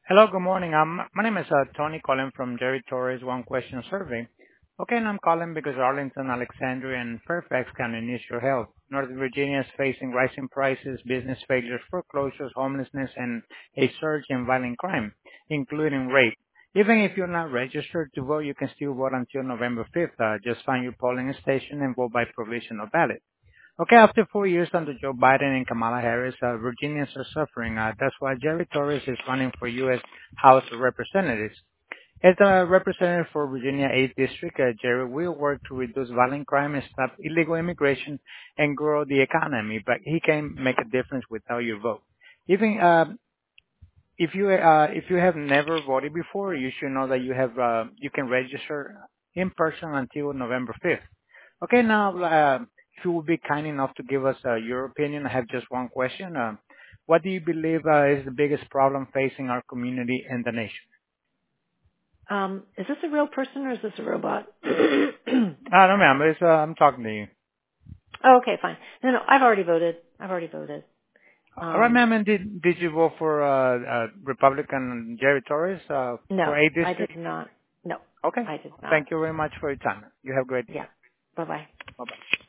Hello, good morning. My name is Tony calling from Jerry Torres One Question Survey. Okay, and I'm calling because Arlington, Alexandria, and Fairfax County needs your help. Northern Virginia is facing rising prices, business failures, foreclosures, homelessness, and a surge in violent crime, including rape. Even if you're not registered to vote, you can still vote until November 5th. Just find your polling station and vote by provisional ballot. Okay, after 4 years under Joe Biden and Kamala Harris, Virginians are suffering. That's why Jerry Torres is running for U.S. House of Representatives. As a representative for Virginia 8th District, Jerry will work to reduce violent crime and stop illegal immigration and grow the economy, but he can make a difference without your vote. Even if you have never voted before, you should know that you can register in person until November 5th. Okay, now, if you would be kind enough to give us your opinion, I have just one question. What do you believe is the biggest problem facing our community and the nation? Is this a real person or is this a robot? No, ma'am. I'm talking to you. Oh, okay, fine. No, I've already voted. All right, ma'am. And did you vote for Republican Jerry Torres for No, 8th I did District? not. No, Okay. I did not. Thank you very much for your time. You have a great day. Yeah. Bye-bye. Bye-bye.